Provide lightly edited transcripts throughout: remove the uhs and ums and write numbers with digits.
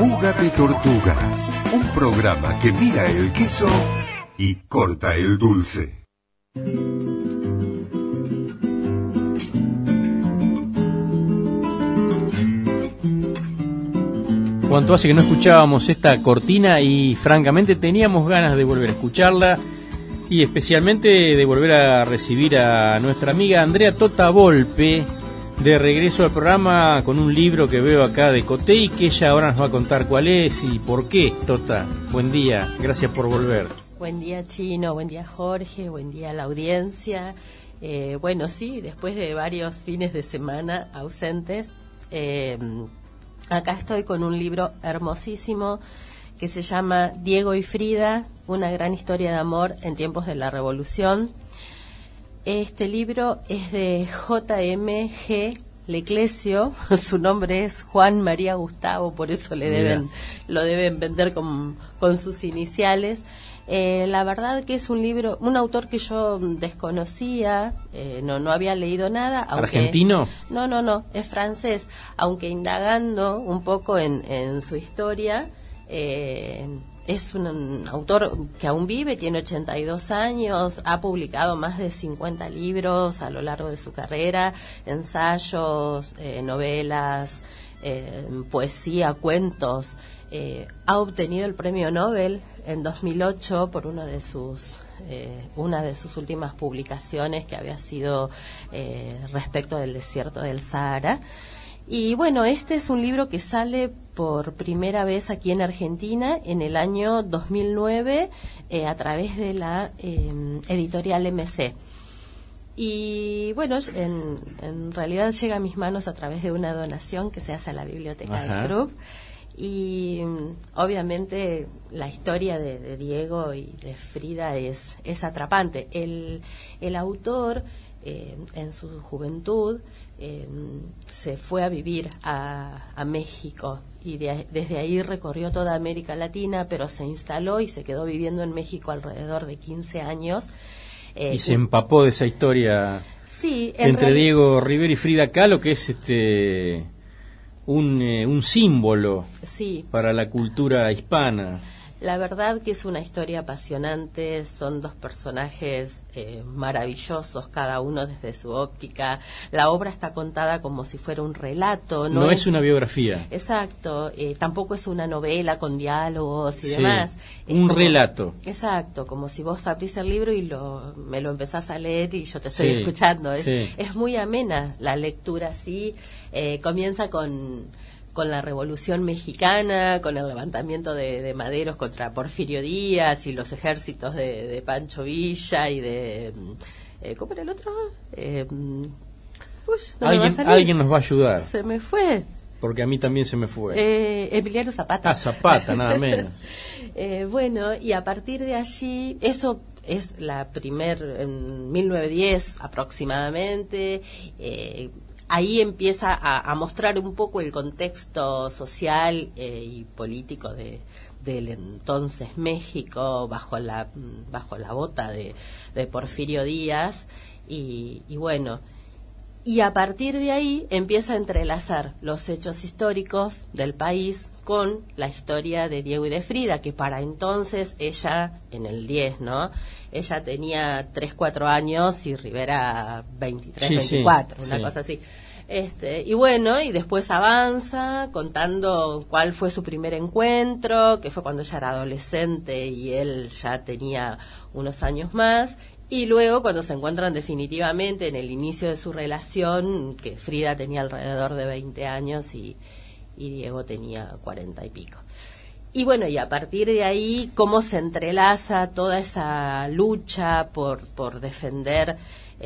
Fuga de Tortugas, un programa que mira el queso y corta el dulce. ¿Cuánto hace que no escuchábamos esta cortina? Y francamente teníamos ganas de volver a escucharla y especialmente de volver a recibir a nuestra amiga Andrea Tota Volpe de regreso al programa con un libro que veo acá de Coté y que ella ahora nos va a contar cuál es y por qué. Tota, buen día, gracias por volver. Buen día, Chino, buen día, Jorge, buen día a la audiencia. Bueno, sí, después de varios fines de semana ausentes, acá estoy con un libro hermosísimo que se llama Diego y Frida, una gran historia de amor en tiempos de la Revolución. Este libro es de J.M.G. Leclesio, su nombre es Juan María Gustavo, por eso lo deben vender con sus iniciales. La verdad que es un libro, un autor que yo desconocía, no había leído nada. ¿Argentino? No, es francés, aunque indagando un poco en su historia, es un autor que aún vive, tiene 82 años, ha publicado más de 50 libros a lo largo de su carrera, ensayos, novelas, poesía, cuentos. Ha obtenido el premio Nobel en 2008 por una de sus últimas publicaciones, que había sido respecto del desierto del Sahara. Y bueno, este es un libro que sale por primera vez aquí en Argentina en el año 2009 a través de la editorial MC. Y bueno, en realidad llega a mis manos a través de una donación que se hace a la biblioteca del club. Y obviamente la historia de Diego y de Frida es atrapante. El autor en su juventud se fue a vivir a México y desde ahí recorrió toda América Latina, pero se instaló y se quedó viviendo en México alrededor de 15 años. Y se empapó de esa historia, sí, entre Diego Rivera y Frida Kahlo, que es un símbolo, sí, para la cultura hispana. La verdad que es una historia apasionante, son dos personajes maravillosos, cada uno desde su óptica. La obra está contada como si fuera un relato. No es una biografía. Exacto, tampoco es una novela con diálogos y demás. Un relato. Exacto, como si vos abrís el libro y me lo empezás a leer y yo te estoy escuchando. Es muy amena la lectura, sí. Comienza con la Revolución Mexicana, con el levantamiento de Maderos contra Porfirio Díaz y los ejércitos de Pancho Villa y de... ¿cómo era el otro? Alguien nos va a ayudar. Se me fue. Porque a mí también se me fue. Emiliano Zapata. Zapata, nada menos. Bueno, y a partir de allí, eso es en 1910 aproximadamente, ahí empieza a mostrar un poco el contexto social y político del entonces México bajo la bota de Porfirio Díaz y bueno, y a partir de ahí empieza a entrelazar los hechos históricos del país con la historia de Diego y de Frida, que para entonces ella, en el 10, ¿no? Ella tenía 3, 4 años y Rivera 23, 24, una cosa así. Y bueno, y después avanza contando cuál fue su primer encuentro, que fue cuando ella era adolescente y él ya tenía unos años más. Y luego cuando se encuentran definitivamente en el inicio de su relación, que Frida tenía alrededor de 20 años y Diego tenía 40 y pico. Y bueno, y a partir de ahí, cómo se entrelaza toda esa lucha por defender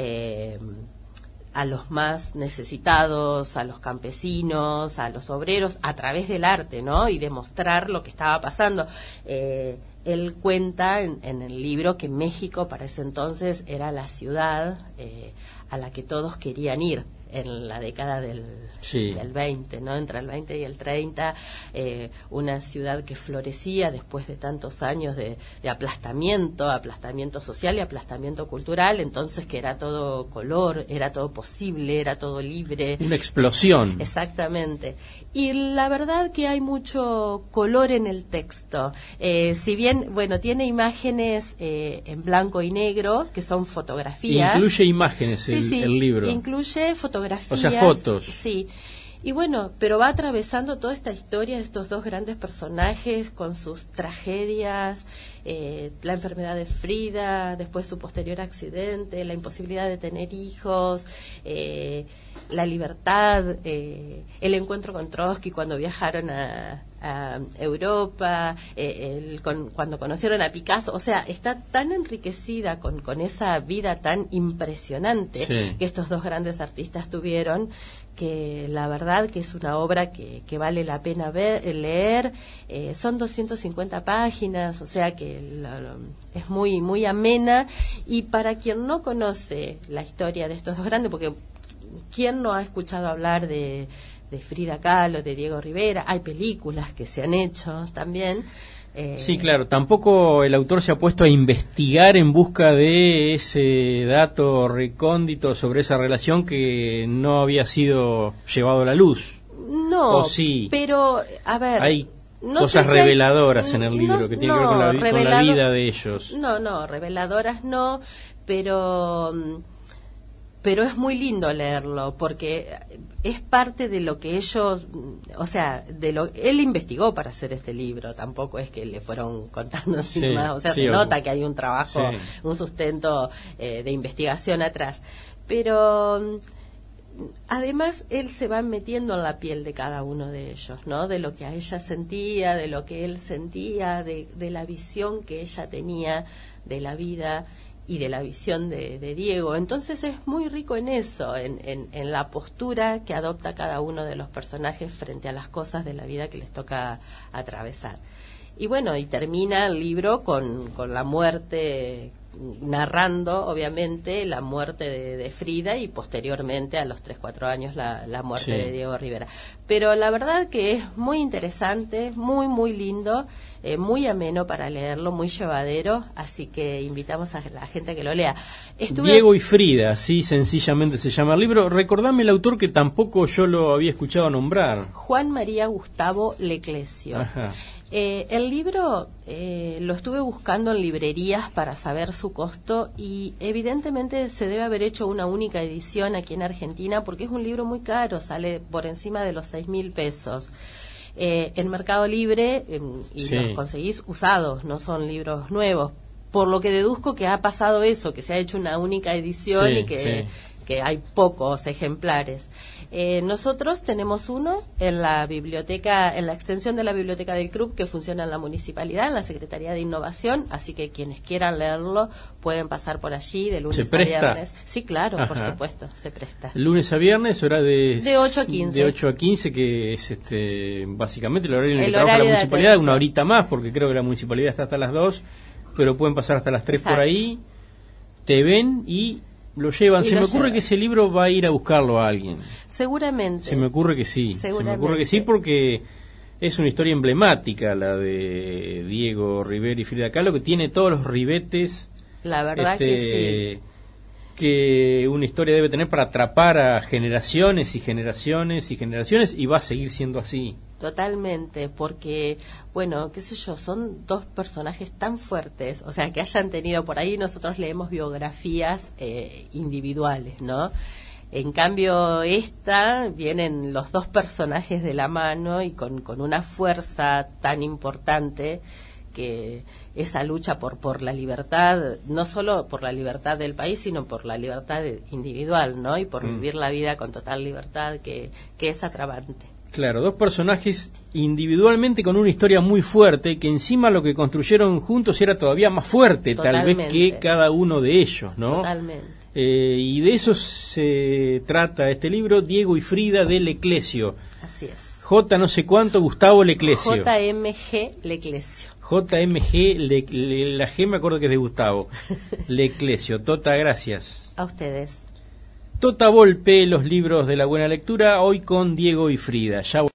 a los más necesitados, a los campesinos, a los obreros, a través del arte, ¿no? Y demostrar lo que estaba pasando. Él cuenta en el libro que México para ese entonces era la ciudad a la que todos querían ir. en la década del 20, ¿no? Entre el 20 y el 30, una ciudad que florecía después de tantos años de aplastamiento social y aplastamiento cultural, entonces que era todo color, era todo posible, era todo libre. Una explosión. Exactamente. Y la verdad que hay mucho color en el texto. Si bien, bueno, tiene imágenes en blanco y negro, que son fotografías. Incluye imágenes el libro. Incluye fotografías. O sea, fotos. Sí. Y bueno, pero va atravesando toda esta historia de estos dos grandes personajes con sus tragedias, la enfermedad de Frida, después su posterior accidente, la imposibilidad de tener hijos, la libertad, el encuentro con Trotsky cuando viajaron a Europa, cuando conocieron a Picasso. O sea, está tan enriquecida con esa vida tan impresionante que estos dos grandes artistas tuvieron, que la verdad que es una obra que vale la pena leer. Son 250 páginas, o sea que es muy, muy amena. Y para quien no conoce la historia de estos dos grandes, porque ¿quién no ha escuchado hablar de Frida Kahlo, de Diego Rivera? Hay películas que se han hecho también. Sí, claro, tampoco el autor se ha puesto a investigar en busca de ese dato recóndito sobre esa relación que no había sido llevado a la luz. No, ¿o sí? Pero, a ver... Hay cosas reveladoras en el libro que tienen que ver con la vida de ellos. No, reveladoras no, pero es muy lindo leerlo, porque es parte de lo que ellos, o sea, él investigó para hacer este libro, tampoco es que le fueron contando sin más, o sea, se nota que hay un trabajo, un sustento de investigación atrás, pero además él se va metiendo en la piel de cada uno de ellos, ¿no? De lo que a ella sentía, de lo que él sentía, de la visión que ella tenía de la vida y de la visión de Diego. Entonces es muy rico en eso, en la postura que adopta cada uno de los personajes frente a las cosas de la vida que les toca atravesar. Y bueno, y termina el libro con la muerte, narrando obviamente la muerte de Frida y posteriormente a los 3-4 años la muerte de Diego Rivera. Pero la verdad que es muy interesante, muy muy lindo, muy ameno para leerlo, muy llevadero, así que invitamos a la gente a que lo lea. Diego y Frida, sí, sencillamente se llama el libro. Recordame el autor, que tampoco yo lo había escuchado nombrar. Juan María Gustavo Leclesio. Ajá. El libro lo estuve buscando en librerías para saber su costo y evidentemente se debe haber hecho una única edición aquí en Argentina porque es un libro muy caro, sale por encima de los 6.000 pesos. En Mercado Libre y los conseguís usados, no son libros nuevos, por lo que deduzco que ha pasado eso, que se ha hecho una única edición y que hay pocos ejemplares. Nosotros tenemos uno en la biblioteca, en la extensión de la biblioteca del club que funciona en la municipalidad, en la Secretaría de Innovación, así que quienes quieran leerlo pueden pasar por allí de lunes a viernes. Sí, claro, por supuesto, se presta. Lunes a viernes, hora de 8 a 15. De 8 a 15, que es básicamente el horario en el que trabaja la municipalidad, una horita más, porque creo que la municipalidad está hasta las 2, pero pueden pasar hasta las 3 por ahí, te ven y lo llevan. Se me ocurre que ese libro va a ir a buscarlo a alguien. Seguramente. Se me ocurre que sí. Se me ocurre que sí, porque es una historia emblemática la de Diego Rivera y Frida Kahlo, que tiene todos los ribetes. La verdad que sí. Que una historia debe tener para atrapar a generaciones y generaciones y generaciones, y va a seguir siendo así. Totalmente, porque, bueno, qué sé yo, son dos personajes tan fuertes, o sea, que hayan tenido por ahí, nosotros leemos biografías individuales, ¿no? En cambio, vienen los dos personajes de la mano y con una fuerza tan importante, que esa lucha por la libertad, no solo por la libertad del país, sino por la libertad individual, ¿no? Y por vivir la vida con total libertad, que es atrapante. Claro, dos personajes individualmente con una historia muy fuerte, que encima lo que construyeron juntos era todavía más fuerte, tal vez, que cada uno de ellos, ¿no? Totalmente. Y de eso se trata este libro, Diego y Frida, de Leclesio. Así es. J no sé cuánto, Gustavo Leclesio. JMG Leclesio. JMG, la G me acuerdo que es de Gustavo. Leclesio. Tota, gracias. A ustedes. Tota Volpe, los libros de la buena lectura, hoy con Diego y Frida. Ya